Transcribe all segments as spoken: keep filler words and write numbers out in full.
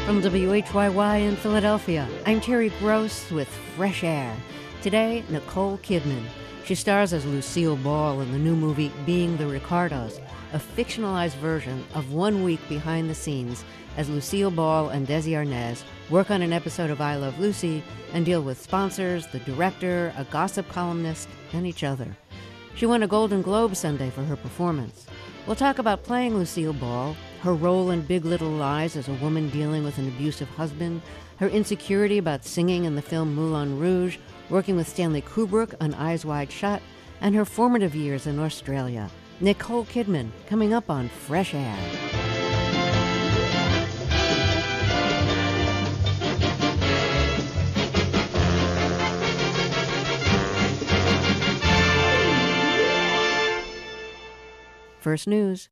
From W H Y Y in Philadelphia, I'm Terry Gross with Fresh Air. Today, Nicole Kidman. She stars as Lucille Ball in the new movie Being the Ricardos, a fictionalized version of One Week Behind the Scenes as Lucille Ball and Desi Arnaz work on an episode of I Love Lucy and deal with sponsors, the director, a gossip columnist, and each other. She won a Golden Globe Sunday for her performance. We'll talk about playing Lucille Ball, her role in Big Little Lies as a woman dealing with an abusive husband, her insecurity about singing in the film Moulin Rouge, working with Stanley Kubrick on Eyes Wide Shut, and her formative years in Australia. Nicole Kidman, coming up on Fresh Air. First News.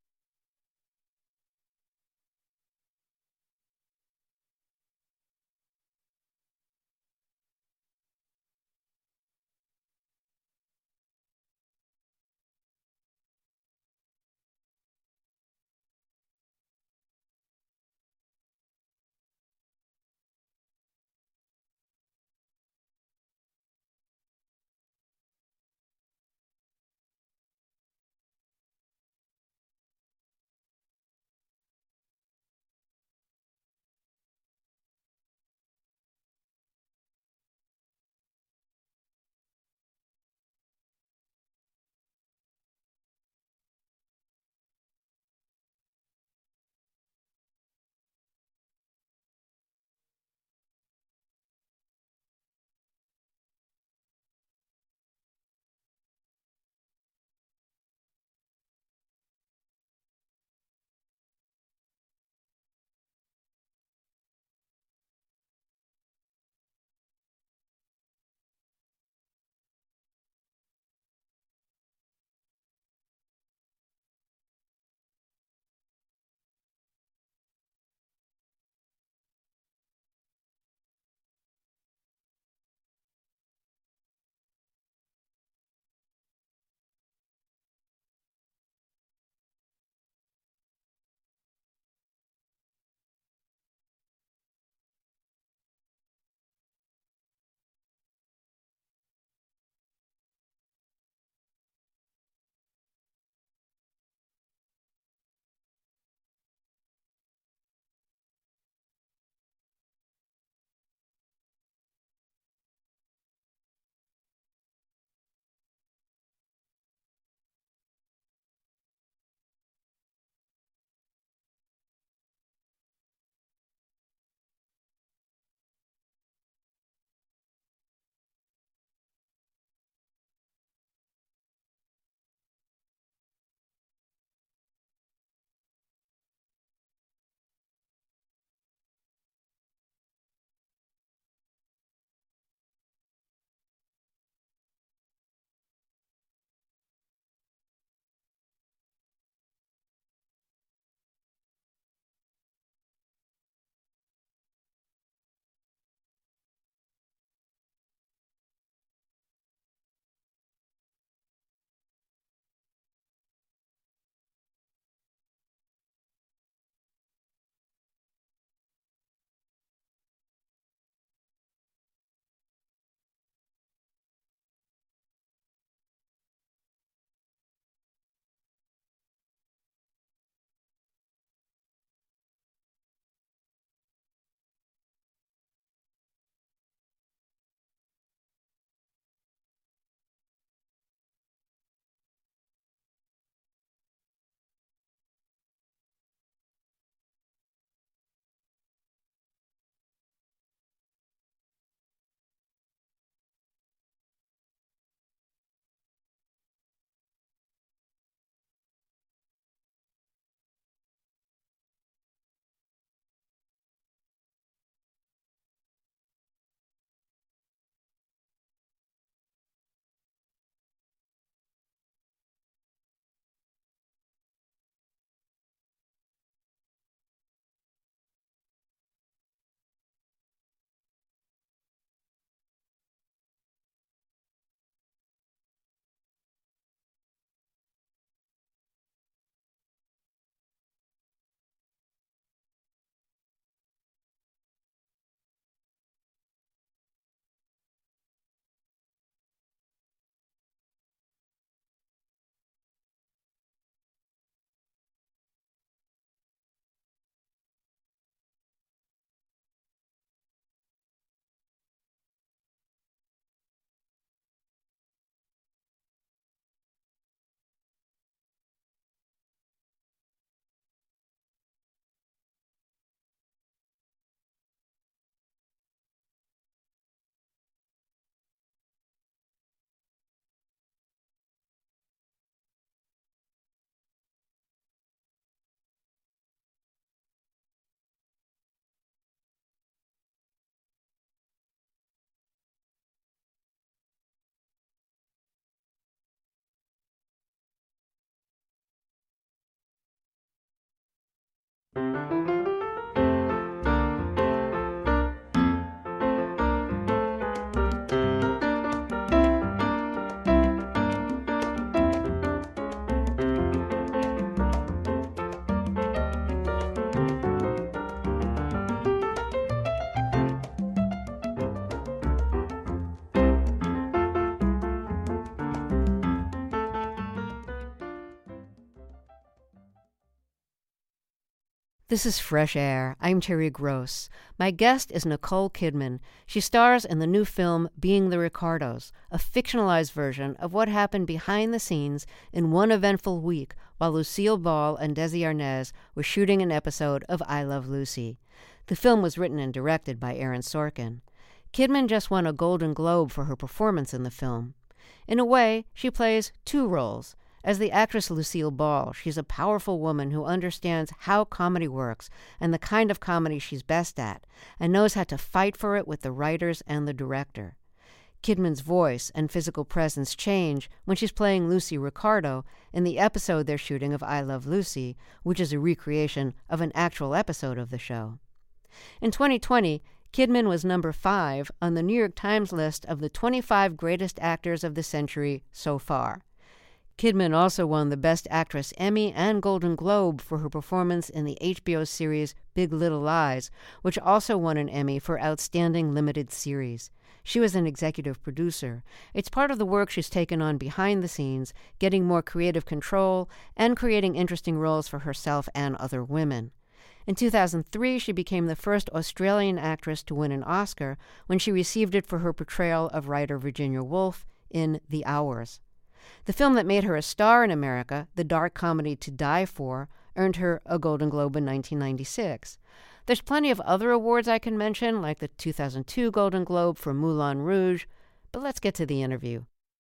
This is Fresh Air. I'm Terry Gross. My guest is Nicole Kidman. She stars in the new film Being the Ricardos, a fictionalized version of what happened behind the scenes in one eventful week while Lucille Ball and Desi Arnaz were shooting an episode of I Love Lucy. The film was written and directed by Aaron Sorkin. Kidman just won a Golden Globe for her performance in the film. In a way, she plays two roles. As the actress Lucille Ball, she's a powerful woman who understands how comedy works and the kind of comedy she's best at, and knows how to fight for it with the writers and the director. Kidman's voice and physical presence change when she's playing Lucy Ricardo in the episode they're shooting of I Love Lucy, which is a recreation of an actual episode of the show. In twenty twenty, Kidman was number five on the New York Times list of the twenty-five greatest actors of the century so far. Kidman also won the Best Actress Emmy and Golden Globe for her performance in the H B O series Big Little Lies, which also won an Emmy for Outstanding Limited Series. She was an executive producer. It's part of the work she's taken on behind the scenes, getting more creative control and creating interesting roles for herself and other women. In two thousand three, she became the first Australian actress to win an Oscar when she received it for her portrayal of writer Virginia Woolf in The Hours. The film that made her a star in America, the dark comedy To Die For, earned her a Golden Globe in nineteen ninety-six. There's plenty of other awards I can mention, like the two thousand two Golden Globe for Moulin Rouge, but let's get to the interview.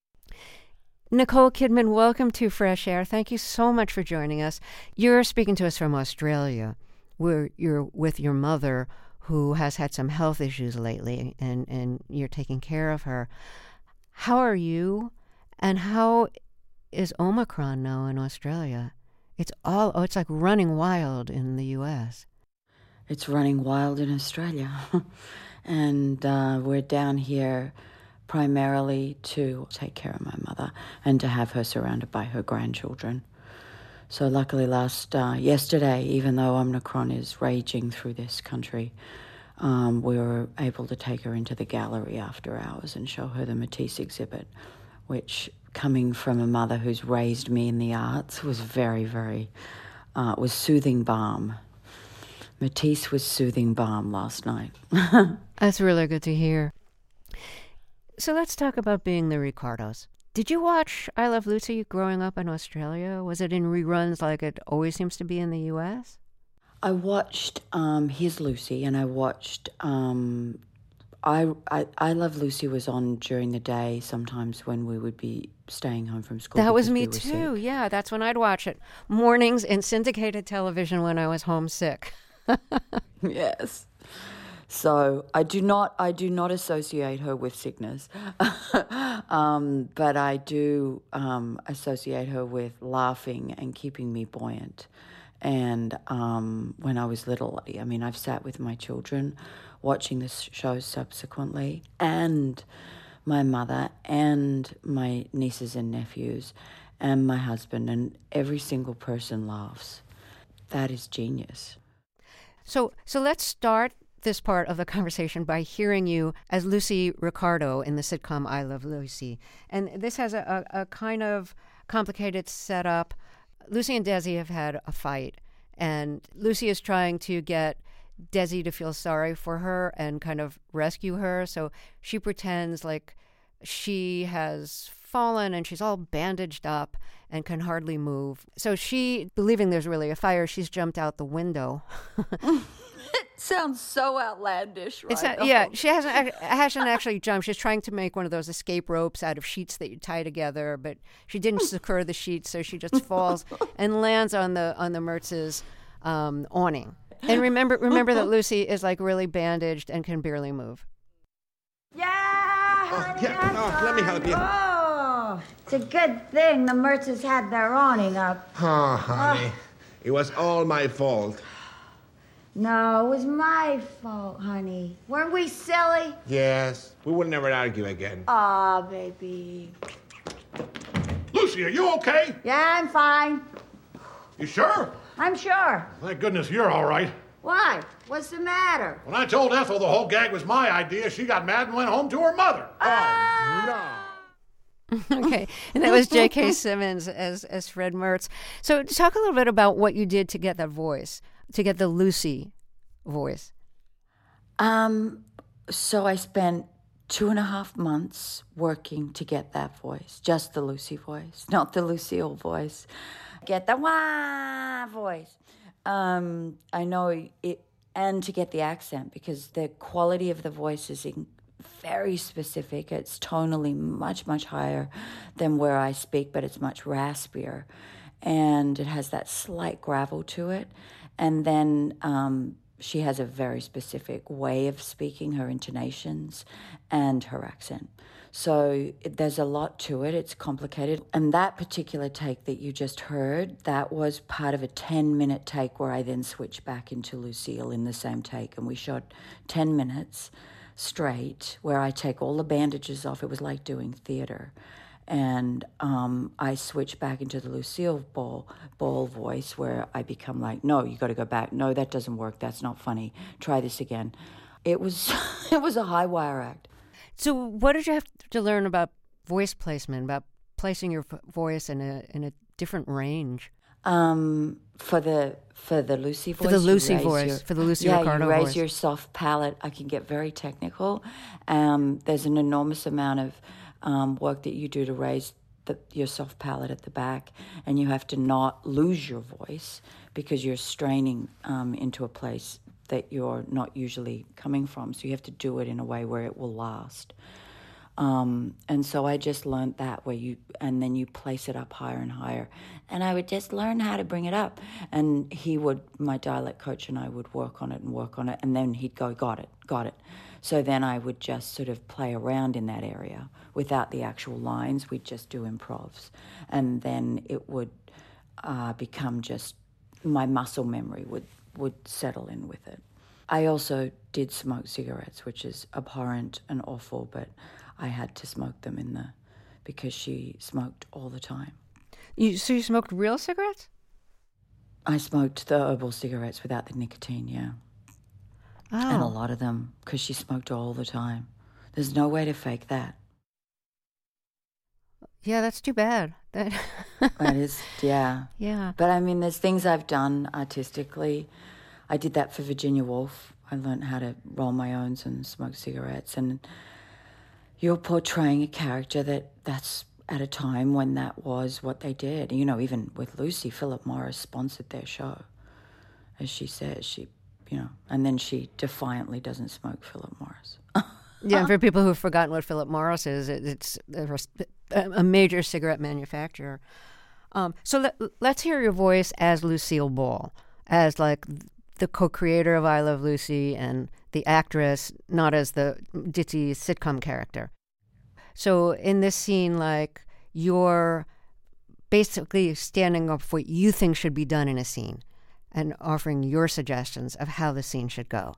Nicole Kidman, welcome to Fresh Air. Thank you so much for joining us. You're speaking to us from Australia, where you're with your mother, who has had some health issues lately, and, and you're taking care of her. How are you? And how is Omicron now in Australia? It's all, oh, it's like running wild in the U S. It's running wild in Australia. and uh, we're down here primarily to take care of my mother and to have her surrounded by her grandchildren. So luckily last, uh, yesterday, even though Omicron is raging through this country, um, we were able to take her into the gallery after hours and show her the Matisse exhibit, which, coming from a mother who's raised me in the arts, was very, very, uh, was soothing balm. Matisse was soothing balm last night. That's really good to hear. So let's talk about Being the Ricardos. Did you watch I Love Lucy growing up in Australia? Was it in reruns like it always seems to be in the U S? I watched um, Here's Lucy, and I watched... Um, I, I I Love Lucy was on during the day sometimes when we would be staying home from school. That was me we too, sick. Yeah. That's when I'd watch it. Mornings in syndicated television when I was homesick. Yes. So I do not I do not associate her with sickness, um, but I do um, associate her with laughing and keeping me buoyant. And um, when I was little, I mean, I've sat with my children watching this show subsequently, and my mother and my nieces and nephews and my husband, and every single person laughs. That is genius. So, so let's start this part of the conversation by hearing you as Lucy Ricardo in the sitcom I Love Lucy. And this has a, a, a kind of complicated setup. Lucy and Desi have had a fight, and Lucy is trying to get Desi to feel sorry for her and kind of rescue her. So she pretends like she has fallen and she's all bandaged up and can hardly move. So she, believing there's really a fire, she's jumped out the window. It sounds so outlandish, right? It's not, yeah, she hasn't hasn't actually jumped. She's trying to make one of those escape ropes out of sheets that you tie together, but she didn't secure the sheets, so she just falls and lands on the on the Mertz's um, awning. And remember, remember that Lucy is like really bandaged and can barely move. Yeah, honey, Oh, yeah, oh, let me help you. Oh, it's a good thing the Mertzes had their awning up. Oh, honey, it was all my fault. No, it was my fault, honey. Weren't we silly? Yes, we would never argue again. Aw, baby. Lucy, are you okay? Yeah, I'm fine. You sure? I'm sure. Thank goodness you're all right. Why? What's the matter? When I told Ethel the whole gag was my idea, she got mad and went home to her mother. Ah! No. Okay, and that was J K. Simmons as as Fred Mertz. So talk a little bit about what you did to get that voice, to get the Lucy voice. Um, so I spent two and a half months working to get that voice, just the Lucy voice, not the Lucille voice. Get the wah voice. Um, I know it, and to get the accent, because the quality of the voice is in, very specific. It's tonally much, much higher than where I speak, but it's much raspier. And it has that slight gravel to it. And then um, she has a very specific way of speaking, her intonations and her accent. So it, there's a lot to it. It's complicated. And that particular take that you just heard, that was part of a ten-minute take where I then switched back into Lucille in the same take. And we shot ten minutes straight where I take all the bandages off. It was like doing theater. And um, I switch back into the Lucille Ball, Ball voice where I become like, no, you got to go back. No, that doesn't work. That's not funny. Try this again. It was it was a high wire act. So what did you have to learn about voice placement, about placing your f- voice in a in a different range? Um, for the for the Lucy voice, For the Lucy you raise voice, your- for the Lucy yeah, Ricardo you raise voice. your soft palate. I can get very technical. Um, there's an enormous amount of um, work that you do to raise the, your soft palate at the back, and you have to not lose your voice because you're straining um, into a place that you're not usually coming from. So you have to do it in a way where it will last. Um, and so I just learned that where you, and then you place it up higher and higher. And I would just learn how to bring it up. And he would, my dialect coach and I would work on it and work on it. And then he'd go, got it, got it. So then I would just sort of play around in that area without the actual lines. We'd just do improvs. And then it would uh, become just, my muscle memory would, would settle in with it. I also did smoke cigarettes, which is abhorrent and awful, but I had to smoke them in the, because she smoked all the time. You, so you smoked real cigarettes? I smoked the herbal cigarettes without the nicotine, yeah. Oh. And a lot of them, because she smoked all the time. There's no way to fake that. Yeah, that's too bad. That That is, yeah. Yeah. But I mean, there's things I've done artistically. I did that for Virginia Woolf. I learned how to roll my own and smoke cigarettes. And you're portraying a character that that's at a time when that was what they did. You know, even with Lucy, Philip Morris sponsored their show. As she says, she, you know, and then she defiantly doesn't smoke Philip Morris. Yeah, and for people who've forgotten what Philip Morris is, it, it's a, a major cigarette manufacturer. Um, so let, let's hear your voice as Lucille Ball, as like the co-creator of I Love Lucy and the actress, not as the ditzy sitcom character. So in this scene, like, you're basically standing up for what you think should be done in a scene and offering your suggestions of how the scene should go.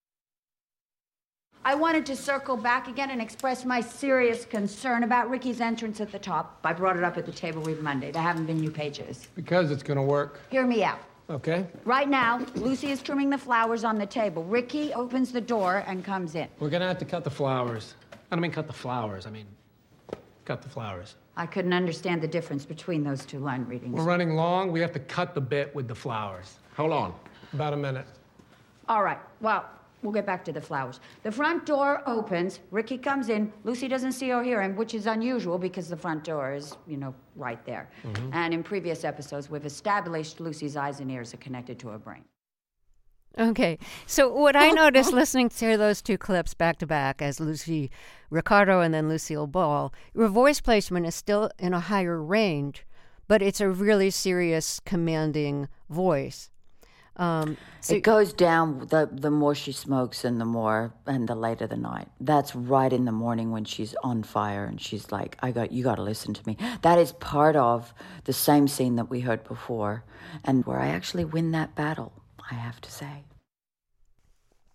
I wanted to circle back again and express my serious concern about Ricky's entrance at the top. I brought it up at the table read Monday. There haven't been new pages. Because it's gonna work. Hear me out. Okay? Right now, Lucy is trimming the flowers on the table. Ricky opens the door and comes in. We're gonna have to cut the flowers. I don't mean cut the flowers, I mean cut the flowers. I couldn't understand the difference between those two line readings. We're running long, we have to cut the bit with the flowers. How long? About a minute. All right, well, we'll get back to the flowers. The front door opens, Ricky comes in, Lucy doesn't see or hear him, which is unusual because the front door is, you know, right there. Mm-hmm. And in previous episodes, we've established Lucy's eyes and ears are connected to her brain. Okay, so what I noticed listening to those two clips back to back as Lucy Ricardo and then Lucille Ball, your voice placement is still in a higher range, but it's a really serious, commanding voice. Um, so it goes down the the more she smokes and the more and the later the night. That's right in the morning when she's on fire and she's like, I got you got to listen to me. That is part of the same scene that we heard before, and where I actually win that battle, I have to say.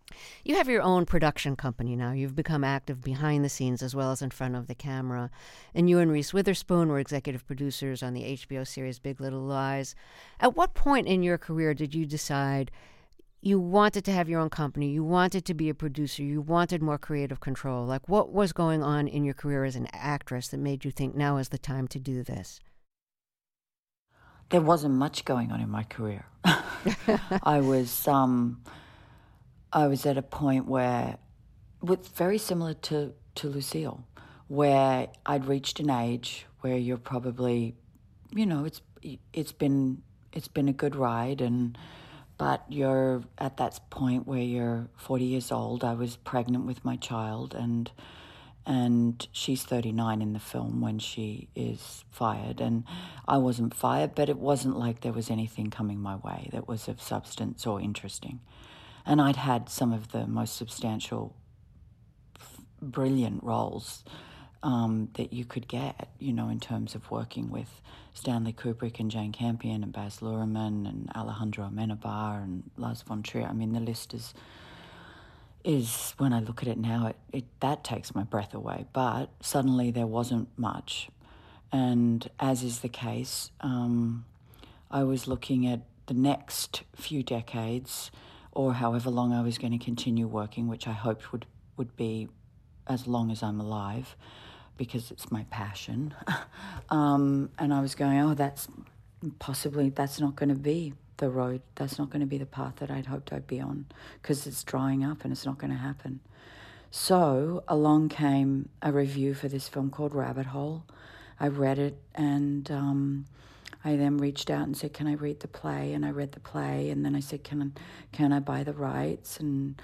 You have your own production company now. You've become active behind the scenes as well as in front of the camera. And you and Reese Witherspoon were executive producers on the H B O series Big Little Lies. At what point in your career did you decide you wanted to have your own company, you wanted to be a producer, you wanted more creative control? Like, what was going on in your career as an actress that made you think now is the time to do this? There wasn't much going on in my career. I was... Um, I was at a point where, with very similar to, to Lucille, where I'd reached an age where you're probably, you know, it's it's been it's been a good ride, and but you're at that point where you're forty years old. I was pregnant with my child, and and she's thirty-nine in the film when she is fired, and I wasn't fired, but it wasn't like there was anything coming my way that was of substance or interesting. And I'd had some of the most substantial, f- brilliant roles um, that you could get, you know, in terms of working with Stanley Kubrick and Jane Campion and Baz Luhrmann and Alejandro Amenabar and Lars von Trier. I mean, the list is, is when I look at it now, it, it that takes my breath away. But suddenly there wasn't much. And as is the case, um, I was looking at the next few decades, or however long I was going to continue working, which I hoped would, would be as long as I'm alive, because it's my passion. um, and I was going, oh, that's possibly, that's not going to be the road, that's not going to be the path that I'd hoped I'd be on, because it's drying up and it's not going to happen. So along came a review for this film called Rabbit Hole. I read it, and um, I then reached out and said, can I read the play? And I read the play, and then I said, can, can I buy the rights? And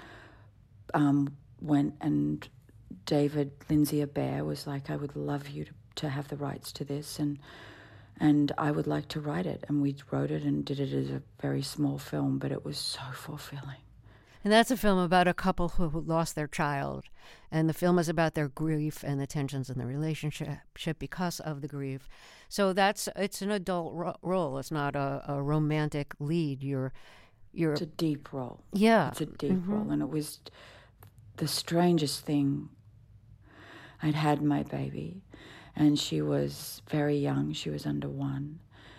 um, went, and David Lindsay-Abaire was like, I would love you to, to have the rights to this, and and I would like to write it. And we wrote it and did it as a very small film, but it was so fulfilling. And that's a film about a couple who lost their child. And the film is about their grief and the tensions in the relationship because of the grief. So that's it's an adult ro- role. It's not a, a romantic lead. You're, you're. It's a deep role. Yeah. It's a deep mm-hmm. role. And it was the strangest thing. I'd had my baby, and she was very young. She was under one.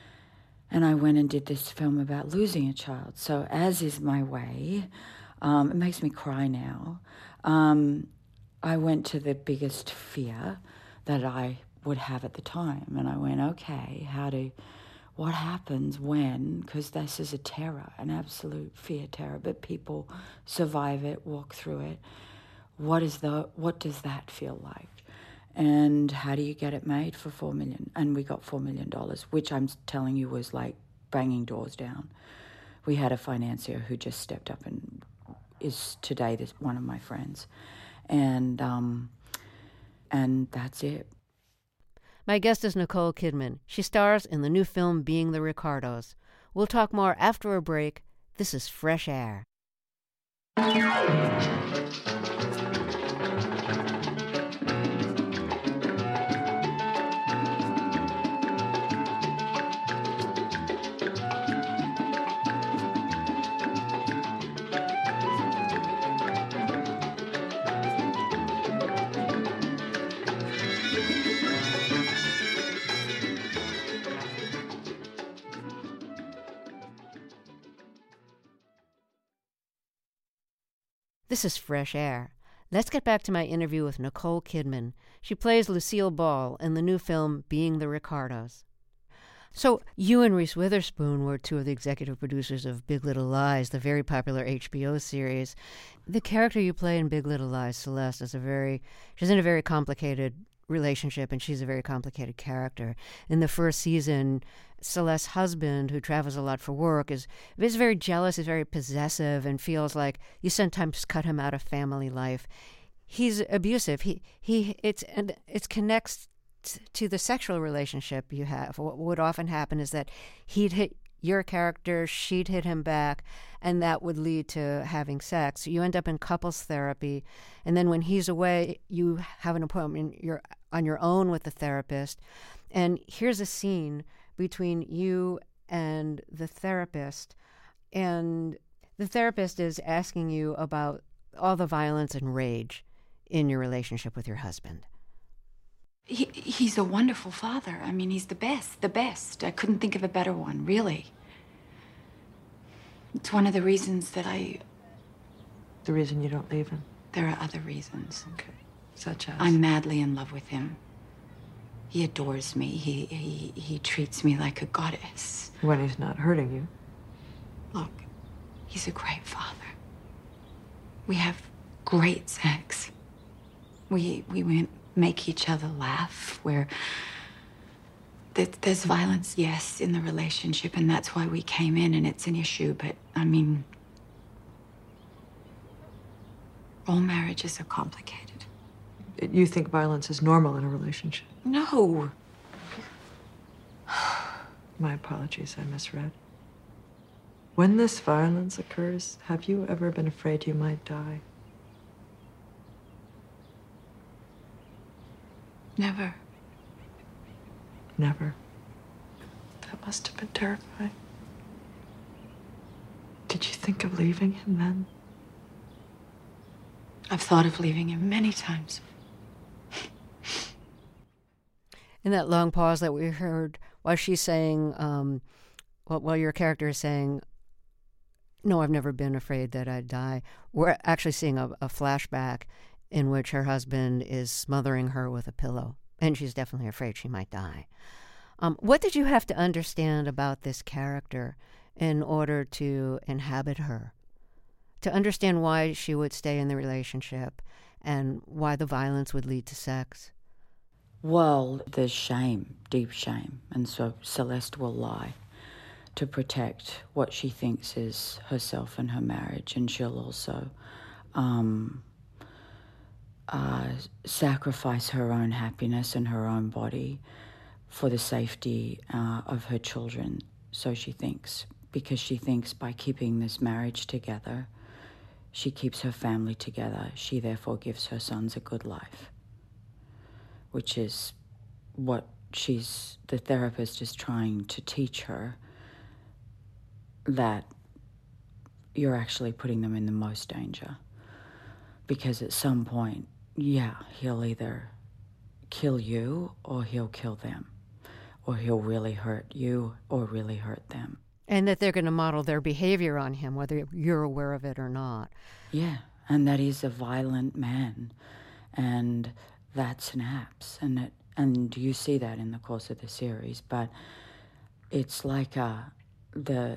And I went and did this film about losing a child. So as is my way, Um, it makes me cry now. Um, I went to the biggest fear that I would have at the time, and I went, okay, how do, what happens when, because this is a terror, an absolute fear terror, but people survive it, walk through it. What is the, what does that feel like? And how do you get it made for four million? And we got four million dollars, which I'm telling you was like banging doors down. We had a financier who just stepped up and is today this one of my friends, and um, and that's it. My guest is Nicole Kidman. She stars in the new film Being the Ricardos. We'll talk more after a break. This is Fresh Air. This is Fresh Air. Let's get back to my interview with Nicole Kidman. She plays Lucille Ball in the new film Being the Ricardos. So you and Reese Witherspoon were two of the executive producers of Big Little Lies, the very popular H B O series. The character you play in Big Little Lies, Celeste, is a very, she's in a very complicated relationship, and she's a very complicated character. In the first season, Celeste's husband, who travels a lot for work, is, is very jealous, is very possessive, and feels like you sometimes cut him out of family life. He's abusive. He he it's and it connects t- to the sexual relationship you have. What would often happen is that he'd hit your character, she'd hit him back, and that would lead to having sex. You end up in couples therapy, and then when he's away, you have an appointment you're on your own with the therapist. And here's a scene between you and the therapist, and the therapist is asking you about all the violence and rage in your relationship with your husband? He, he's a wonderful father. I mean, he's the best, the best. I couldn't think of a better one, really. It's one of the reasons that I... The reason you don't leave him? There are other reasons. Okay. Such as? I'm madly in love with him. He adores me. He, he, he treats me like a goddess. When he's not hurting you. Look, he's a great father. We have great sex. We, we, we make each other laugh. We're... There's violence, yes, in the relationship, and that's why we came in, and it's an issue, but, I mean... all marriages are complicated. You think violence is normal in a relationship? No. My apologies, I misread. When this violence occurs, have you ever been afraid you might die? Never. Never. That must have been terrifying. Did you think of leaving him then? I've thought of leaving him many times. In that long pause that we heard, while she's saying, um, while, while your character is saying, no, I've never been afraid that I'd die, we're actually seeing a, a flashback in which her husband is smothering her with a pillow, and she's definitely afraid she might die. Um, what did you have to understand about this character in order to inhabit her? To understand why she would stay in the relationship and why the violence would lead to sex? Well, there's shame, deep shame, and so Celeste will lie to protect what she thinks is herself and her marriage, and she'll also um, uh, sacrifice her own happiness and her own body for the safety uh, of her children, so she thinks, because she thinks by keeping this marriage together, she keeps her family together. She therefore gives her sons a good life, which is what she's, the therapist is trying to teach her, that you're actually putting them in the most danger. Because at some point, yeah, he'll either kill you or he'll kill them, or he'll really hurt you or really hurt them. And that they're going to model their behavior on him, whether you're aware of it or not. Yeah, and that he's a violent man, and that snaps, and it, and you see that in the course of the series. But it's like uh, the,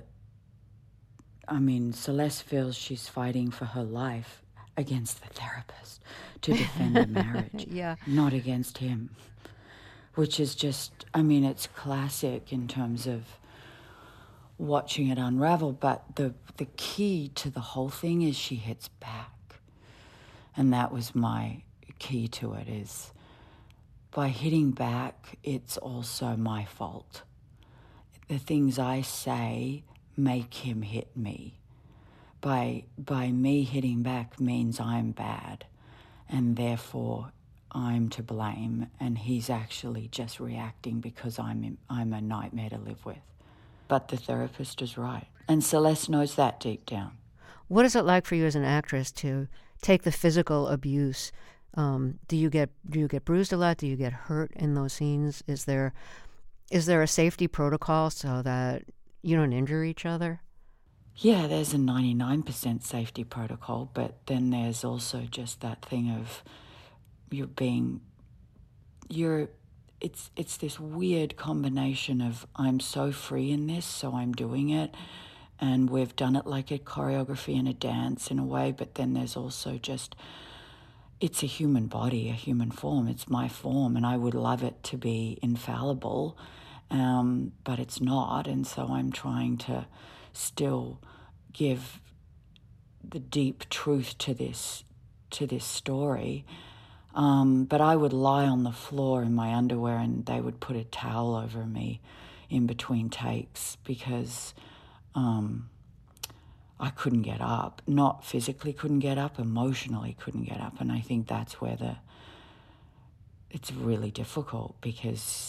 I mean, Celeste feels she's fighting for her life against the therapist to defend the marriage, yeah, not against him, which is just, I mean, it's classic in terms of watching it unravel, but the the key to the whole thing is she hits back. And that was my key to it, is by hitting back, it's also my fault. The things I say make him hit me. By by me hitting back means I'm bad, and therefore I'm to blame, and he's actually just reacting because I'm I'm a nightmare to live with. But the therapist is right. And Celeste knows that deep down. What is it like for you as an actress to take the physical abuse? Um, do you get do you get bruised a lot? Do you get hurt in those scenes? Is there is there a safety protocol so that you don't injure each other? Yeah, there's a ninety-nine percent safety protocol, but then there's also just that thing of you're being, you're, it's it's this weird combination of I'm so free in this, so I'm doing it, and we've done it like a choreography and a dance in a way, but then there's also just, it's a human body, a human form. It's my form, and I would love it to be infallible, um, but it's not, and so I'm trying to still give the deep truth to this to this story. Um, but I would lie on the floor in my underwear and they would put a towel over me in between takes because um, I couldn't get up. Not physically couldn't get up, emotionally couldn't get up. And I think that's where the it's really difficult because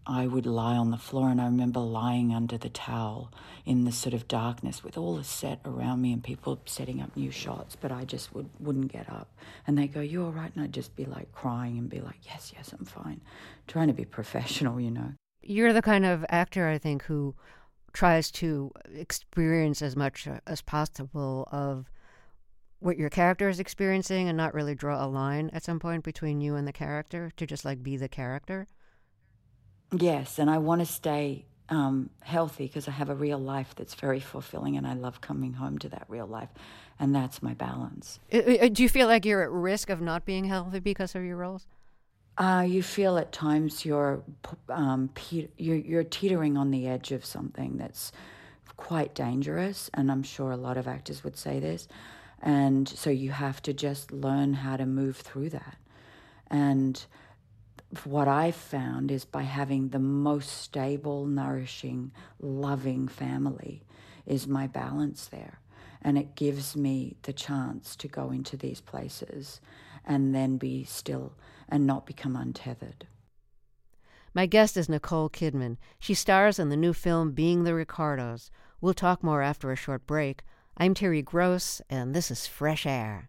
I would lie on the floor, and I remember lying under the towel in the sort of darkness with all the set around me and people setting up new shots, but I just would, wouldn't get up. And they go, "You all right?" And I'd just be like crying and be like, yes, yes, I'm fine. Trying to be professional, you know. You're the kind of actor, I think, who tries to experience as much as possible of what your character is experiencing and not really draw a line at some point between you and the character, to just like be the character. Yes, and I want to stay um, healthy because I have a real life that's very fulfilling, and I love coming home to that real life, and that's my balance. Uh, Do you feel like you're at risk of not being healthy because of your roles? Uh, you feel at times you're, um, pe- you're you're teetering on the edge of something that's quite dangerous, and I'm sure a lot of actors would say this, and so you have to just learn how to move through that. And what I've found is by having the most stable, nourishing, loving family is my balance there. And it gives me the chance to go into these places and then be still and not become untethered. My guest is Nicole Kidman. She stars in the new film Being the Ricardos. We'll talk more after a short break. I'm Terry Gross, and this is Fresh Air.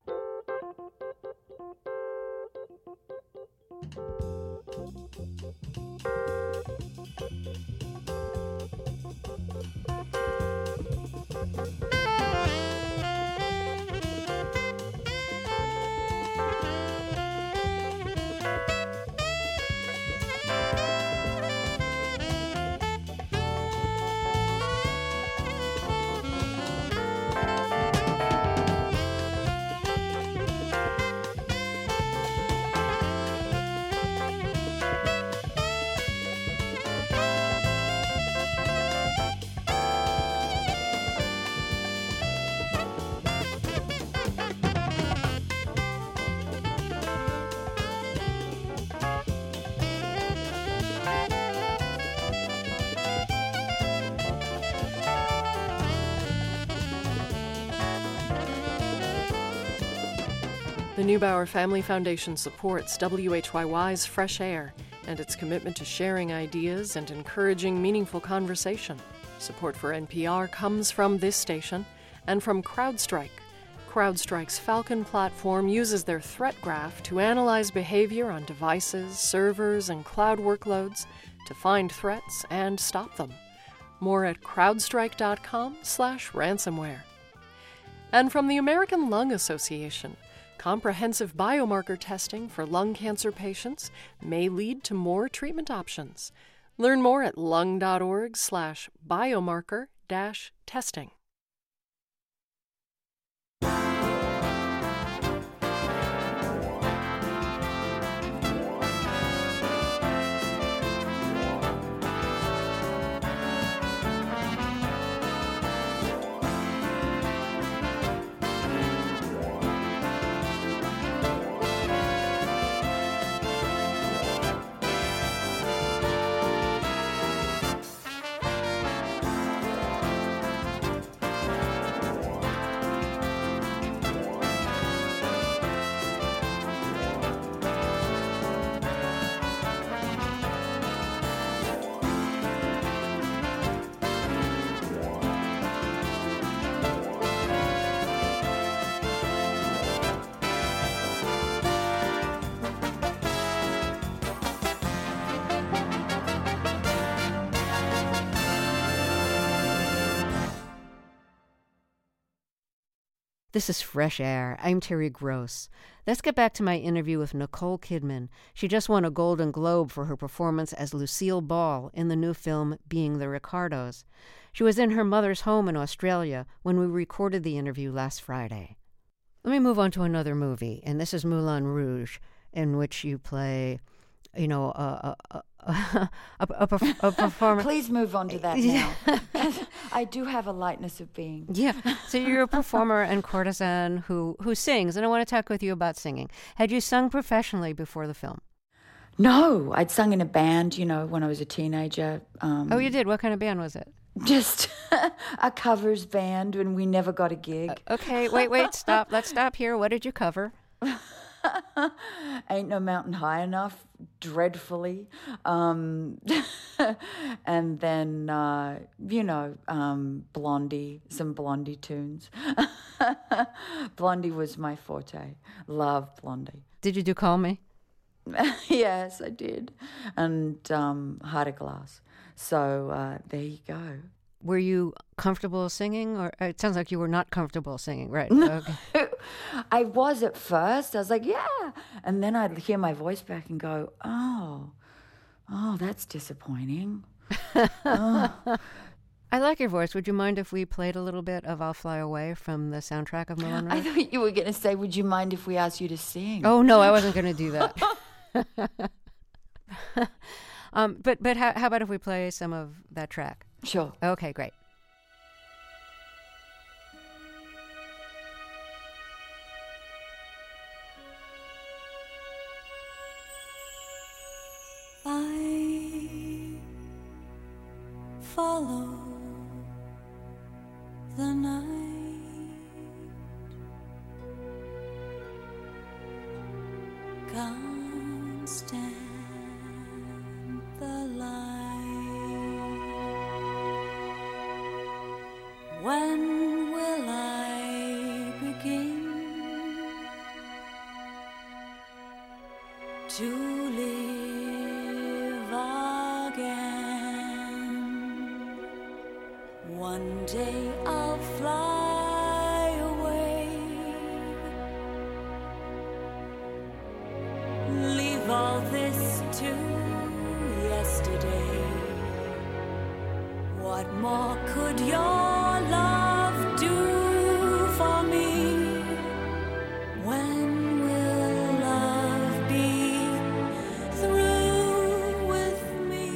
The Neubauer Family Foundation supports W H Y Y's Fresh Air and its commitment to sharing ideas and encouraging meaningful conversation. Support for N P R comes from this station and from CrowdStrike. CrowdStrike's Falcon platform uses their threat graph to analyze behavior on devices, servers, and cloud workloads to find threats and stop them. More at crowdstrike.com slash ransomware. And from the American Lung Association, comprehensive biomarker testing for lung cancer patients may lead to more treatment options. Learn more at lung.org slash biomarker dash testing. This is Fresh Air. I'm Terry Gross. Let's get back to my interview with Nicole Kidman. She just won a Golden Globe for her performance as Lucille Ball in the new film Being the Ricardos. She was in her mother's home in Australia when we recorded the interview last Friday. Let me move on to another movie, and this is Moulin Rouge, in which you play, you know, a a a, a, a, a performer. Please move on to that now. I do have a lightness of being. Yeah. So you're a performer and courtesan who, who sings, and I want to talk with you about singing. Had you sung professionally before the film? No, I'd sung in a band, you know, when I was a teenager. Um, oh, you did? What kind of band was it? Just a covers band, and we never got a gig. Uh, okay, wait, wait, stop. Let's stop here. What did you cover? Ain't No Mountain High Enough, dreadfully. Um, and then, uh, you know, um, Blondie, some Blondie tunes. Blondie was my forte. Loved Blondie. Did you do Call Me? Yes, I did. And um, Heart of Glass. So uh, there you go. Were you comfortable singing? Or it sounds like you were not comfortable singing, right? Okay. I was at first. I was like, yeah. And then I'd hear my voice back and go, oh, oh, that's disappointing. Oh. I like your voice. Would you mind if we played a little bit of I'll Fly Away from the soundtrack of Moulin Rouge? I thought you were going to say, would you mind if we asked you to sing? Oh, no, I wasn't going to do that. um, but but how, how about if we play some of that track? Sure. Okay, great. I follow the night, can't stand the light. When will I begin to live again? One day I'll fly away, leave all this to yesterday. What more could your love do for me? When will love be through with me?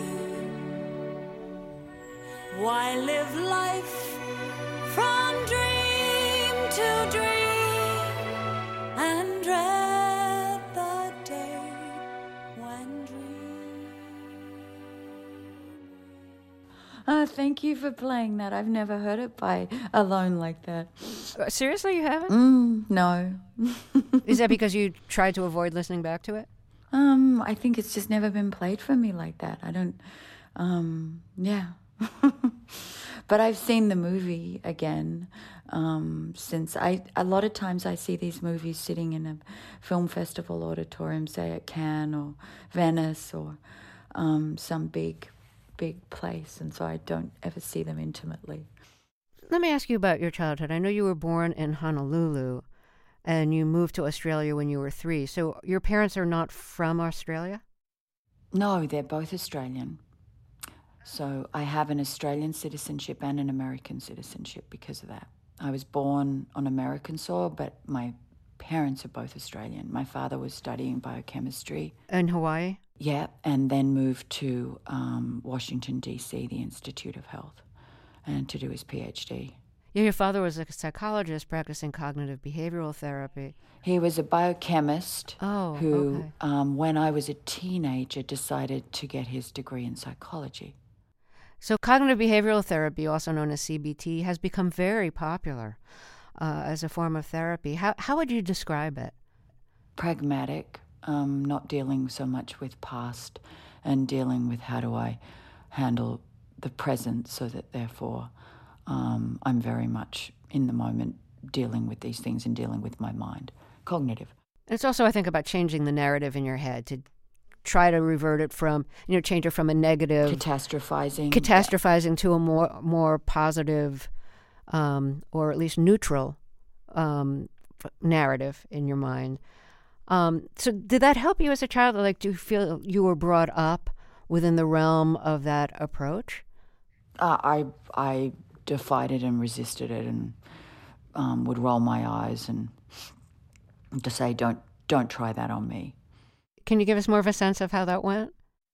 Why live life from dream to dream and dread the day when dream? Oh, thank you for playing that. I've never heard it by alone like that. Uh, seriously, you haven't? Mm, no. Is that because you tried to avoid listening back to it? Um, I think it's just never been played for me like that. I don't, um, yeah. But I've seen the movie again um, since I, a lot of times I see these movies sitting in a film festival auditorium, say at Cannes or Venice or um, some big, big place. And so I don't ever see them intimately. Let me ask you about your childhood. I know you were born in Honolulu and you moved to Australia when you were three. So your parents are not from Australia? No, they're both Australian. So I have an Australian citizenship and an American citizenship because of that. I was born on American soil, but my parents are both Australian. My father was studying biochemistry. In Hawaii? Yeah, and then moved to um, Washington, D C, the Institute of Health, and to do his PhD. Yeah, your father was a psychologist practicing cognitive behavioral therapy. He was a biochemist oh, who, okay. um, when I was a teenager, decided to get his degree in psychology. So cognitive behavioral therapy, also known as C B T, has become very popular uh, as a form of therapy. How how would you describe it? Pragmatic, um, not dealing so much with past and dealing with how do I handle the present so that therefore um, I'm very much in the moment dealing with these things and dealing with my mind. Cognitive. It's also, I think, about changing the narrative in your head to try to revert it from, you know, change it from a negative... Catastrophizing. Catastrophizing to a more more positive um, or at least neutral um, narrative in your mind. Um, so did that help you as a child? Like, do you feel you were brought up within the realm of that approach? Uh, I I defied it and resisted it and um, would roll my eyes and to say, don't don't try that on me. Can you give us more of a sense of how that went?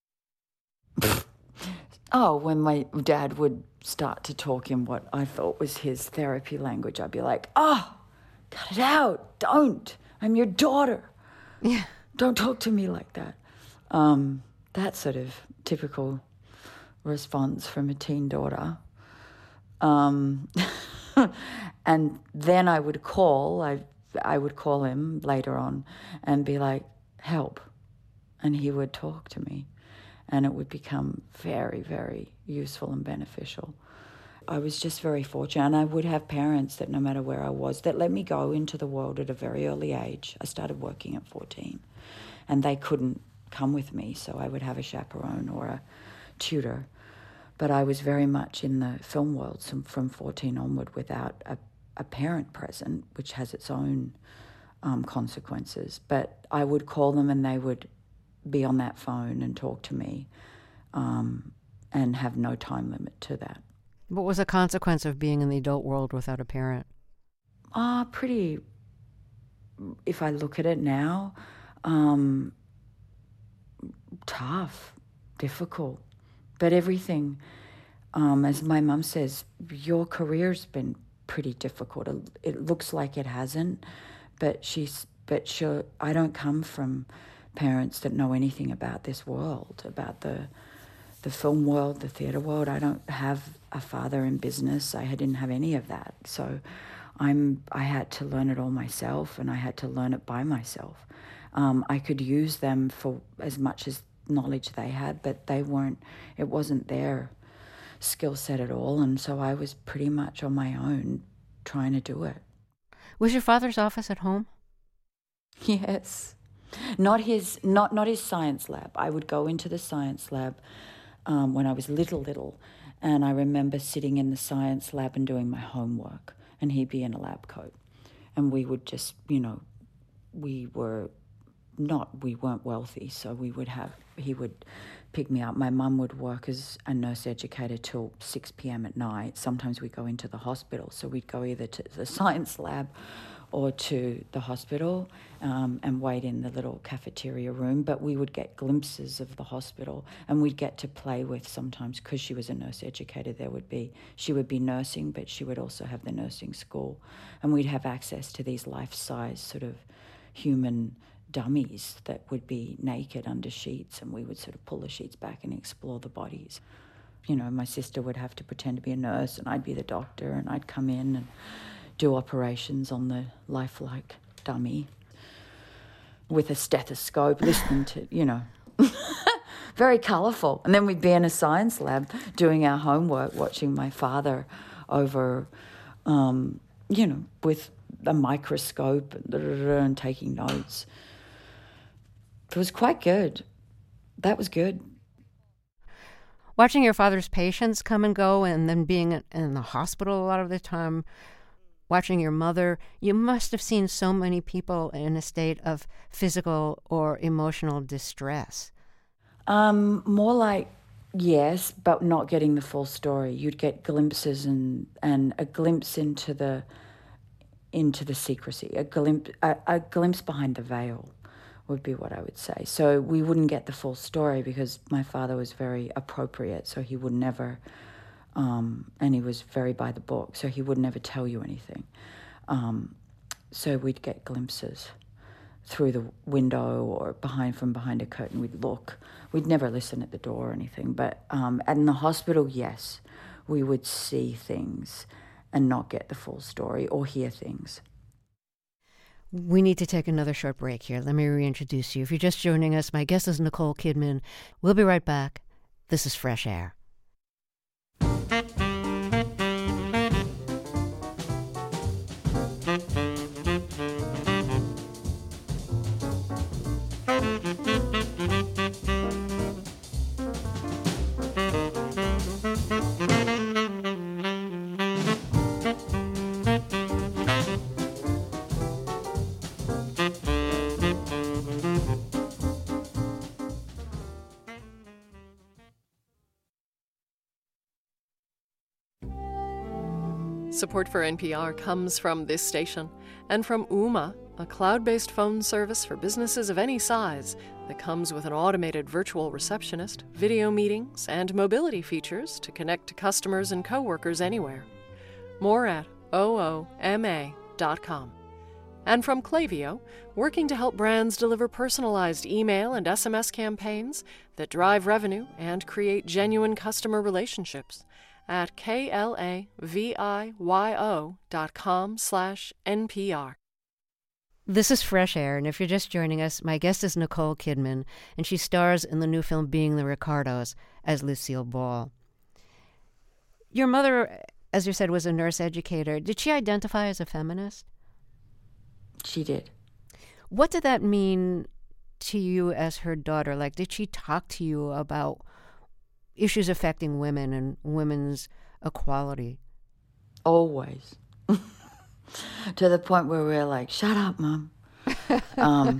Oh, when my dad would start to talk in what I thought was his therapy language, I'd be like, oh, cut it out. Don't. I'm your daughter. Yeah. Don't talk to me like that. Um, that sort of typical response from a teen daughter. Um, and then I would call. I I would call him later on and be like, help. And he would talk to me. And it would become very, very useful and beneficial. I was just very fortunate. And I would have parents that no matter where I was, that let me go into the world at a very early age. I started working at fourteen. And they couldn't come with me, so I would have a chaperone or a tutor. But I was very much in the film world from fourteen onward without a, a parent present, which has its own um, consequences. But I would call them and they would be on that phone and talk to me um, and have no time limit to that. What was the consequence of being in the adult world without a parent? Ah, uh, pretty, if I look at it now, um, tough, difficult. But everything, um, as my mum says, your career's been pretty difficult. It looks like it hasn't, but she's, but she, I don't come from parents that know anything about this world, about the the film world, the theatre world. I don't have a father in business. I didn't have any of that. So I'm I had to learn it all myself, and I had to learn it by myself. Um, I could use them for as much as knowledge they had, but they weren't, it wasn't their skill set at all. And so I was pretty much on my own trying to do it. Was your father's office at home? Yes. Not his, not, not his science lab. I would go into the science lab um, when I was little, little. And I remember sitting in the science lab and doing my homework, and he'd be in a lab coat. And we would just, you know, we were not, we weren't wealthy, so we would have, he would pick me up. My mum would work as a nurse educator till six p.m. at night. Sometimes we'd go into the hospital, so we'd go either to the science lab or to the hospital um, and wait in the little cafeteria room. But we would get glimpses of the hospital, and we'd get to play with sometimes, because she was a nurse educator, there would be, she would be nursing, but she would also have the nursing school. And we'd have access to these life-size sort of human dummies that would be naked under sheets, and we would sort of pull the sheets back and explore the bodies. You know, my sister would have to pretend to be a nurse, and I'd be the doctor, and I'd come in and do operations on the lifelike dummy with a stethoscope, listening to, you know, very colourful. And then we'd be in a science lab doing our homework, watching my father over, um, you know, with a microscope and, and taking notes. It was quite good. That was good. Watching your father's patients come and go, and then being in the hospital a lot of the time, watching your mother, you must have seen so many people in a state of physical or emotional distress. Um, more like, yes, but not getting the full story. You'd get glimpses and, and a glimpse into the into the secrecy, a glimpse, a, a glimpse behind the veil would be what I would say. So we wouldn't get the full story because my father was very appropriate, so he would never, um, and he was very by the book, so he would never tell you anything. Um, so we'd get glimpses through the window or behind from behind a curtain. We'd look. We'd never listen at the door or anything. But um, in the hospital, yes, we would see things and not get the full story or hear things. We need to take another short break here. Let me reintroduce you. If you're just joining us, my guest is Nicole Kidman. We'll be right back. This is Fresh Air. Support for N P R comes from this station and from Ooma, a cloud-based phone service for businesses of any size that comes with an automated virtual receptionist, video meetings, and mobility features to connect to customers and coworkers anywhere. More at ooma dot com. And from Klaviyo, working to help brands deliver personalized email and S M S campaigns that drive revenue and create genuine customer relationships at K L A V I Y O dot com slash N P R. This is Fresh Air, and if you're just joining us, my guest is Nicole Kidman, and she stars in the new film Being the Ricardos as Lucille Ball. Your mother, as you said, was a nurse educator. Did she identify as a feminist? She did. What did that mean to you as her daughter? Like, did she talk to you about issues affecting women and women's equality? Always. To the point where we're like, shut up, Mom. um,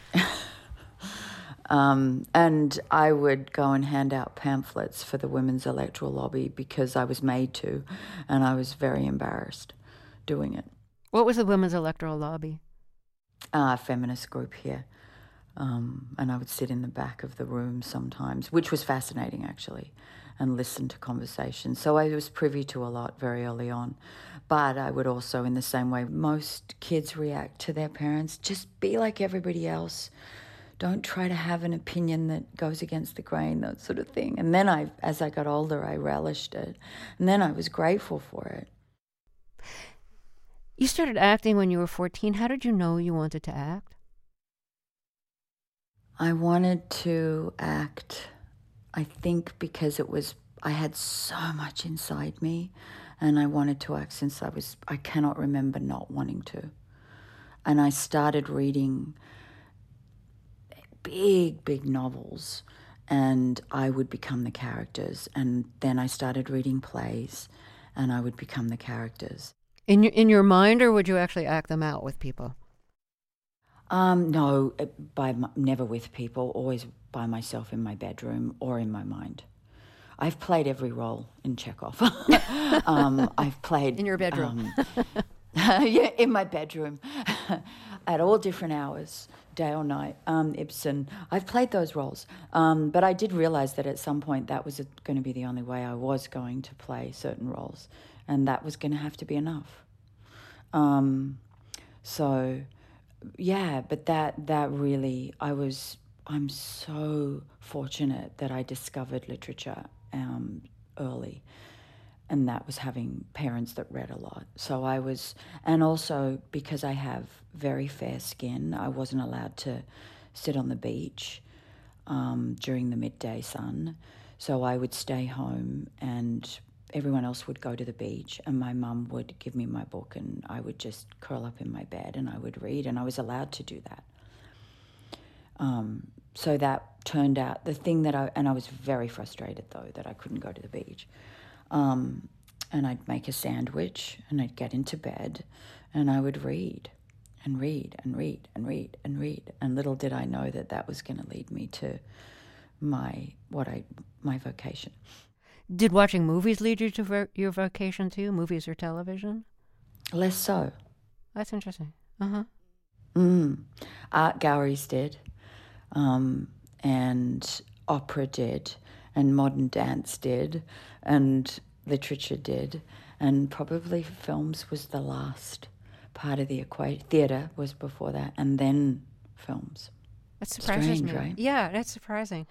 um, and I would go and hand out pamphlets for the Women's Electoral Lobby because I was made to, and I was very embarrassed doing it. What was the Women's Electoral Lobby? Uh, a feminist group here. Um, and I would sit in the back of the room sometimes, which was fascinating, actually, and listen to conversations. So I was privy to a lot very early on. But I would also, in the same way most kids react to their parents, just be like everybody else. Don't try to have an opinion that goes against the grain, that sort of thing. And then I, as I got older, I relished it. And then I was grateful for it. You started acting when you were fourteen. How did you know you wanted to act? I wanted to act, I think, because it was, I had so much inside me, and I wanted to act since I was, I cannot remember not wanting to. And I started reading big, big novels, and I would become the characters. And then I started reading plays, and I would become the characters. In your, in your mind, or would you actually act them out with people? Um, no, by never with people, always by myself in my bedroom or in my mind. I've played every role in Chekhov. um, I've played... In your bedroom. Um, yeah, in my bedroom, at all different hours, day or night. Um, Ibsen, I've played those roles. Um, but I did realise that at some point that was going to be the only way I was going to play certain roles, and that was going to have to be enough. Um, so... Yeah, but that that really, I was, I'm so fortunate that I discovered literature um, early, and that was having parents that read a lot. So I was, and also because I have very fair skin, I wasn't allowed to sit on the beach um, during the midday sun. So I would stay home and everyone else would go to the beach, and my mum would give me my book, and I would just curl up in my bed and I would read, and I was allowed to do that. Um, so that turned out the thing that I, and I was very frustrated though that I couldn't go to the beach. Um, and I'd make a sandwich and I'd get into bed and I would read and read and read and read and read. And little did I know that that was going to lead me to my, what I, my vocation. Did watching movies lead you to ver- your vocation too? Movies or television? Less so. That's interesting. Uh-huh. Mm. Art galleries did, um, and opera did, and modern dance did, and literature did, and probably films was the last part of the equation. Theatre was before that, and then films. That surprises Strange, me. right? Yeah, that's surprising.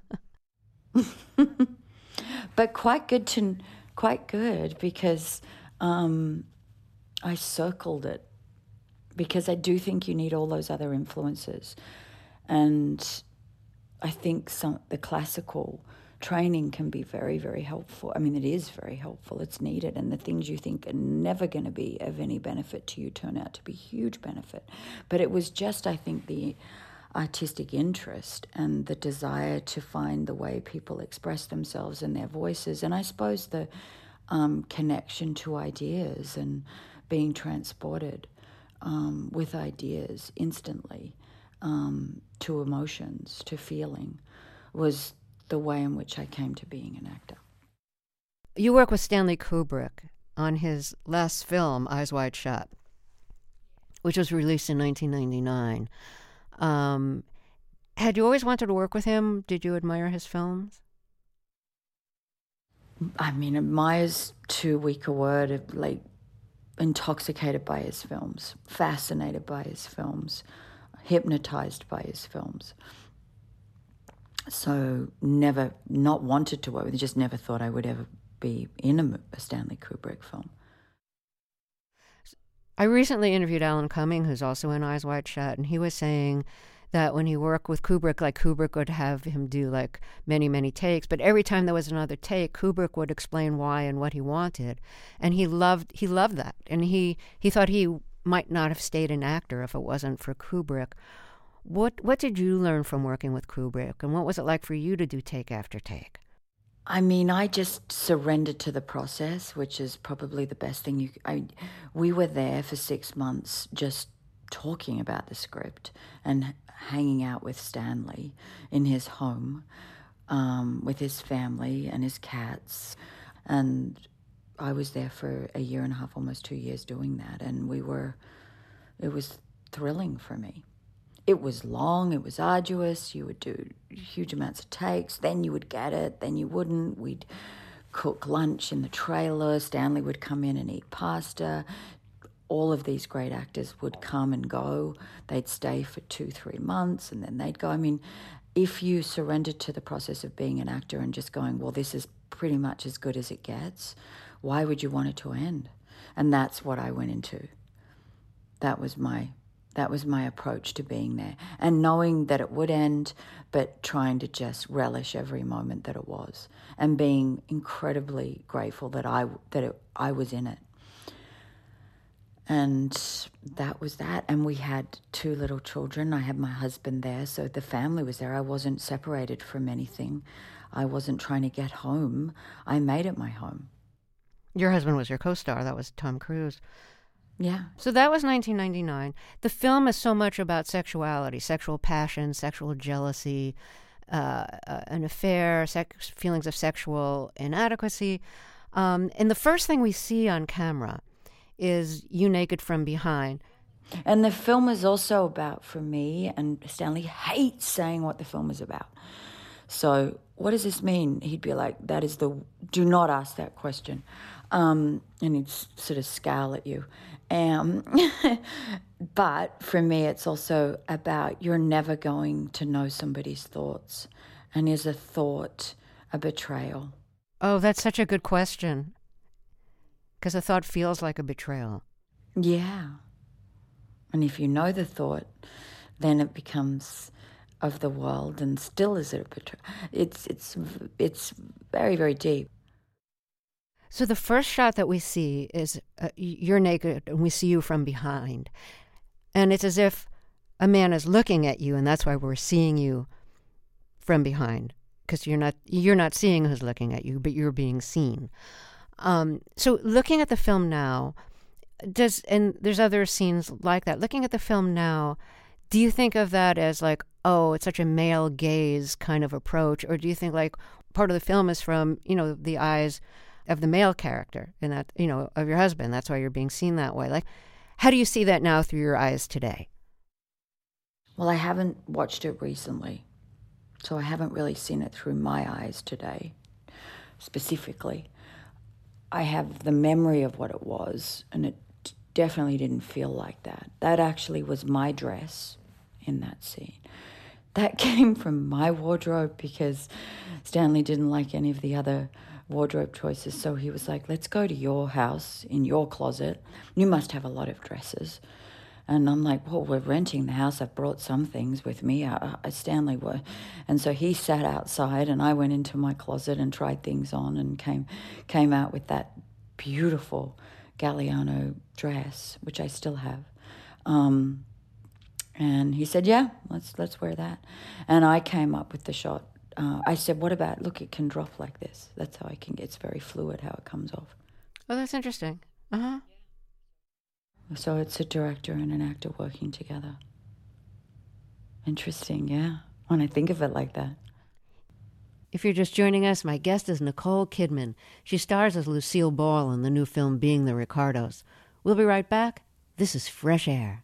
But quite good to, quite good because um, I circled it, because I do think you need all those other influences, and I think some the classical training can be very, very helpful. I mean, it is very helpful. It's needed, and the things you think are never going to be of any benefit to you turn out to be huge benefit. But it was just, I think, the artistic interest and the desire to find the way people express themselves and their voices, and I suppose the um, connection to ideas and being transported um, with ideas instantly um, to emotions, to feeling, was the way in which I came to being an actor. You work with Stanley Kubrick on his last film, Eyes Wide Shut, which was released in nineteen ninety-nine. Um, had you always wanted to work with him? Did you admire his films? I mean, admire's too weak a word. Like, intoxicated by his films, fascinated by his films, hypnotized by his films. So never, not wanted to work with, just never thought I would ever be in a, a Stanley Kubrick film. I recently interviewed Alan Cumming, who's also in Eyes Wide Shut, and he was saying that when he worked with Kubrick, like Kubrick would have him do like many, many takes, but every time there was another take, Kubrick would explain why and what he wanted, and he loved he loved that, and he he thought he might not have stayed an actor if it wasn't for Kubrick. What what did you learn from working with Kubrick, and what was it like for you to do take after take? I mean, I just surrendered to the process, which is probably the best thing you... I, we were there for six months just talking about the script and hanging out with Stanley in his home um, with his family and his cats. And I was there for a year and a half, almost two years doing that. And we were... It was thrilling for me. It was long, it was arduous, you would do huge amounts of takes, then you would get it, then you wouldn't. We'd cook lunch in the trailer, Stanley would come in and eat pasta. All of these great actors would come and go. They'd stay for two, three months, and then they'd go. I mean, if you surrendered to the process of being an actor and just going, well, this is pretty much as good as it gets, why would you want it to end? And that's what I went into. That was my... That was my approach to being there, and knowing that it would end, but trying to just relish every moment that it was, and being incredibly grateful that I that it, I was in it. And that was that. And we had two little children. I had my husband there, so the family was there. I wasn't separated from anything. I wasn't trying to get home. I made it my home. Your husband was your co-star. That was Tom Cruise. Yeah. So that was nineteen ninety-nine. The film is so much about sexuality, sexual passion, sexual jealousy, uh, uh, an affair, sex, feelings of sexual inadequacy. Um, and the first thing we see on camera is you naked from behind. And the film is also about, for me, and Stanley hates saying what the film is about. So what does this mean? He'd be like, that is the, do not ask that question. Um, and he'd sort of scowl at you. Um, but for me, it's also about you're never going to know somebody's thoughts. And is a thought a betrayal? Oh, that's such a good question. Because a thought feels like a betrayal. Yeah. And if you know the thought, then it becomes of the world, and still is it a betrayal. It's, it's, it's very, very deep. So the first shot that we see is uh, you're naked and we see you from behind. And it's as if a man is looking at you, and that's why we're seeing you from behind, because you're not you're not seeing who's looking at you, but you're being seen. Um, so looking at the film now, does and there's other scenes like that. Looking at the film now, do you think of that as like, oh, it's such a male gaze kind of approach, or do you think like part of the film is from, you know, the eyes of the male character and that, you know, of your husband? That's why you're being seen that way. Like, how do you see that now through your eyes today? Well, I haven't watched it recently, so I haven't really seen it through my eyes today, specifically. I have the memory of what it was, and it definitely didn't feel like that. That actually was my dress in that scene. That came from my wardrobe because Stanley didn't like any of the other wardrobe choices, so he was like, let's go to your house, in your closet. You must have a lot of dresses. And I'm like, well, we're renting the house. I've brought some things with me. I, I, Stanley were. And so he sat outside, and I went into my closet and tried things on and came came out with that beautiful Galliano dress, which I still have. Um, and he said, yeah, let's let's wear that. And I came up with the shot. Uh, I said, what about, look, it can drop like this. That's how I can get, it's very fluid how it comes off. Oh, that's interesting. Uh-huh. So it's a director and an actor working together. Interesting, yeah, when I think of it like that. If you're just joining us, my guest is Nicole Kidman. She stars as Lucille Ball in the new film Being the Ricardos. We'll be right back. This is Fresh Air.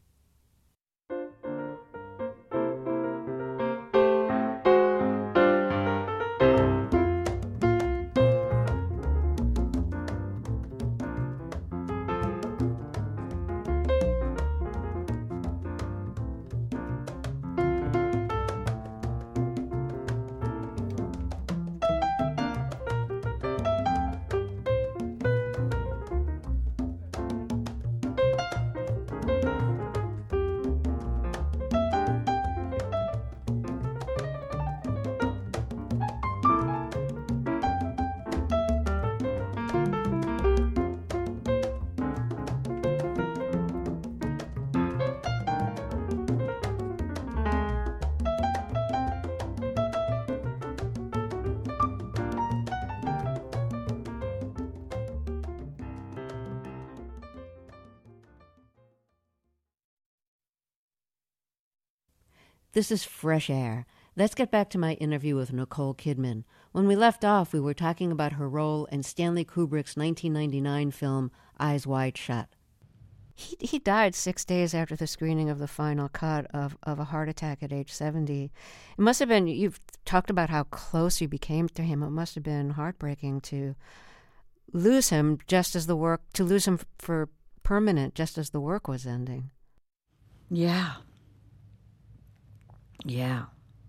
This is Fresh Air. Let's get back to my interview with Nicole Kidman. When we left off, we were talking about her role in Stanley Kubrick's nineteen ninety-nine film Eyes Wide Shut. He he died six days after the screening of the final cut of, of a heart attack at age seventy. It must have been, you've talked about how close you became to him. It must have been heartbreaking to lose him just as the work, to lose him for permanent just as the work was ending. Yeah. Yeah.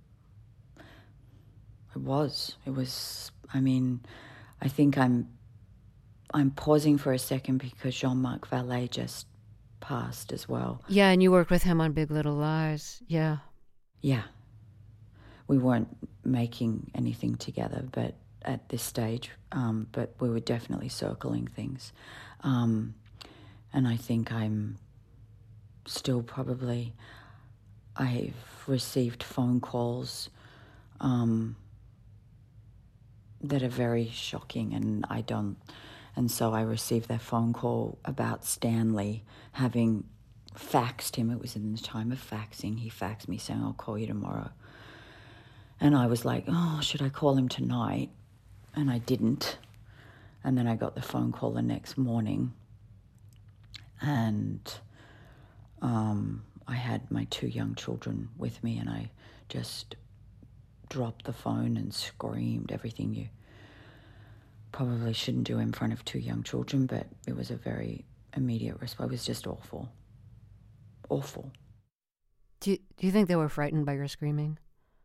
It was. It was, I mean, I think I'm I'm pausing for a second because Jean-Marc Vallée just passed as well. Yeah, and you worked with him on Big Little Lies. Yeah. Yeah. We weren't making anything together, but at this stage, um, but we were definitely circling things. Um, and I think I'm still probably, I've received phone calls um, that are very shocking, and I don't, and so I received that phone call about Stanley having faxed him. It was in the time of faxing. He faxed me saying, I'll call you tomorrow. And I was like, oh, should I call him tonight? And I didn't. And then I got the phone call the next morning. And um, I had my two young children with me, and I just dropped the phone and screamed everything you probably shouldn't do in front of two young children, but it was a very immediate response. It was just awful. Awful. Do you, do you think they were frightened by your screaming?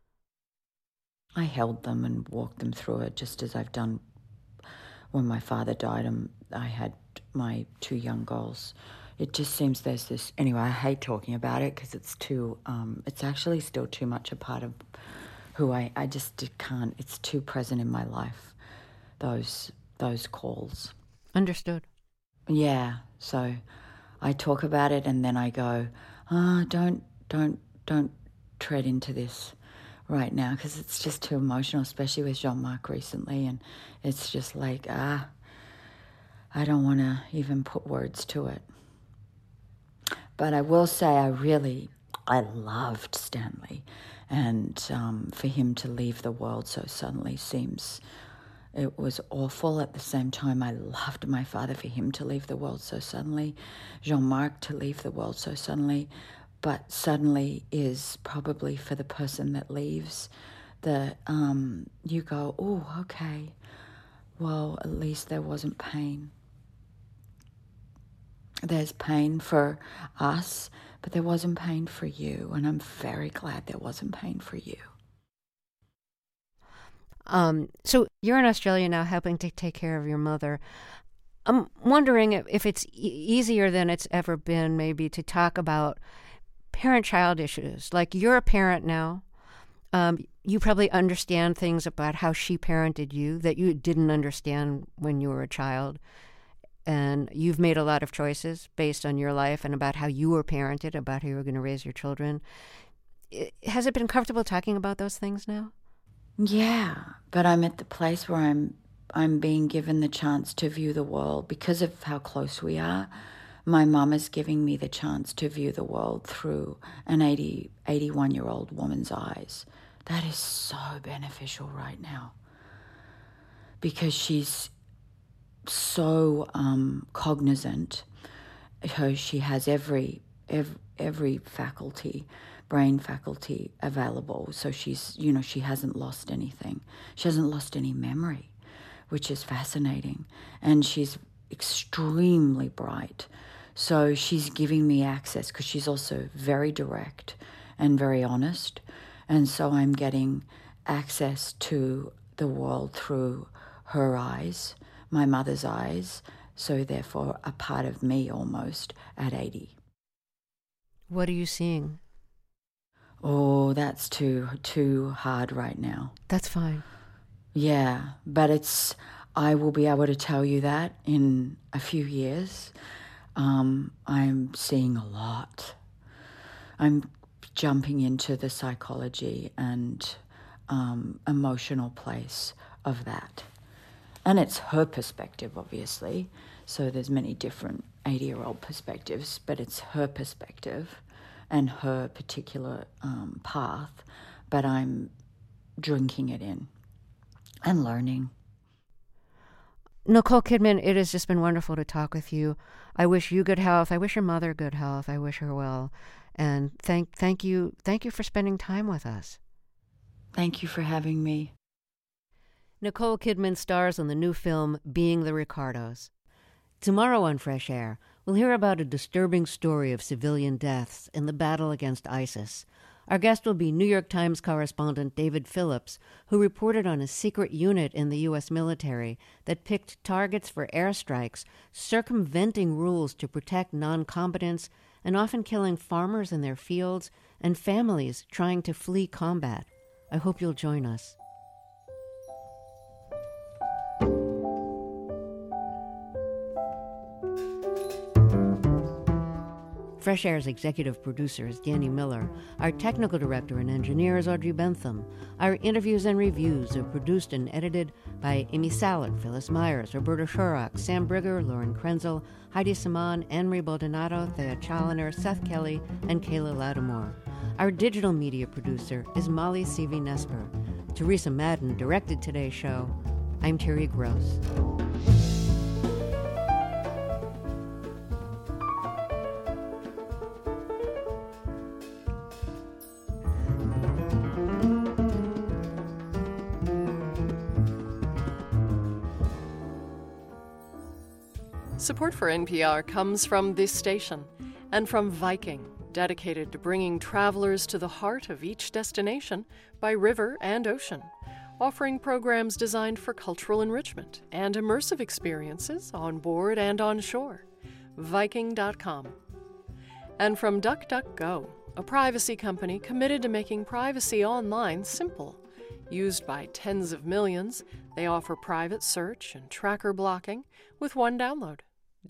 I held them and walked them through it, just as I've done when my father died and I had my two young girls. It just seems there's this... Anyway, I hate talking about it because it's too... Um, it's actually still too much a part of who I... I just can't... It's too present in my life, those those calls. Understood. Yeah, so I talk about it and then I go, ah, oh, don't, don't, don't tread into this right now because it's just too emotional, especially with Jean-Marc recently, and it's just like, ah, I don't want to even put words to it. But I will say I really, I loved Stanley, and um, for him to leave the world so suddenly seems, it was awful. At the same time, I loved my father, for him to leave the world so suddenly, Jean-Marc to leave the world so suddenly. But suddenly is probably for the person that leaves, that um, you go, oh, okay, well, at least there wasn't pain. There's pain for us, but there wasn't pain for you, and I'm very glad there wasn't pain for you. Um, so you're in Australia now helping to take care of your mother. I'm wondering if, if it's e- easier than it's ever been maybe to talk about parent-child issues. Like, you're a parent now. Um, you probably understand things about how she parented you that you didn't understand when you were a child. And you've made a lot of choices based on your life and about how you were parented, about how you were going to raise your children. It, has it been comfortable talking about those things now? Yeah, but I'm at the place where I'm I'm being given the chance to view the world because of how close we are. My mum is giving me the chance to view the world through an eighty, eighty-one-year-old woman's eyes. That is so beneficial right now because she's so um, cognizant. Her, she has every, every every faculty, brain faculty available. So she's, you know, she hasn't lost anything. She hasn't lost any memory, which is fascinating. And she's extremely bright. So she's giving me access because she's also very direct and very honest. And so I'm getting access to the world through her eyes, my mother's eyes, so therefore a part of me almost at eighty. What are you seeing? Oh, that's too too hard right now. That's fine. Yeah, but it's, I will be able to tell you that in a few years. Um, I'm seeing a lot. I'm jumping into the psychology and um, emotional place of that. And it's her perspective, obviously. So there's many different eighty-year-old perspectives, but it's her perspective. and her particular um, path, but I'm drinking it in and learning. Nicole Kidman, it has just been wonderful to talk with you. I wish you good health. I wish your mother good health. I wish her well. And thank thank you thank you for spending time with us. Thank you for having me. Nicole Kidman stars in the new film Being the Ricardos. Tomorrow on Fresh Air, we'll hear about a disturbing story of civilian deaths in the battle against ISIS. Our guest will be New York Times correspondent David Phillips, who reported on a secret unit in the U S military that picked targets for airstrikes, circumventing rules to protect non-combatants and often killing farmers in their fields and families trying to flee combat. I hope you'll join us. Fresh Air's executive producer is Danny Miller. Our technical director and engineer is Audrey Bentham. Our interviews and reviews are produced and edited by Amy Sallett, Phyllis Myers, Roberta Shurock, Sam Brigger, Lauren Krenzel, Heidi Saman, Anne-Marie Baldonado, Thea Challoner, Seth Kelly, and Kayla Lattimore. Our digital media producer is Molly Seavey-Nesper. Teresa Madden directed today's show. I'm Terry Gross. Support for N P R comes from this station and from Viking, dedicated to bringing travelers to the heart of each destination by river and ocean, offering programs designed for cultural enrichment and immersive experiences on board and on shore. Viking dot com. And from DuckDuckGo, a privacy company committed to making privacy online simple. Used by tens of millions, they offer private search and tracker blocking with one download.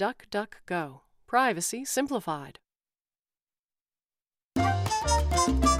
DuckDuckGo. Privacy simplified.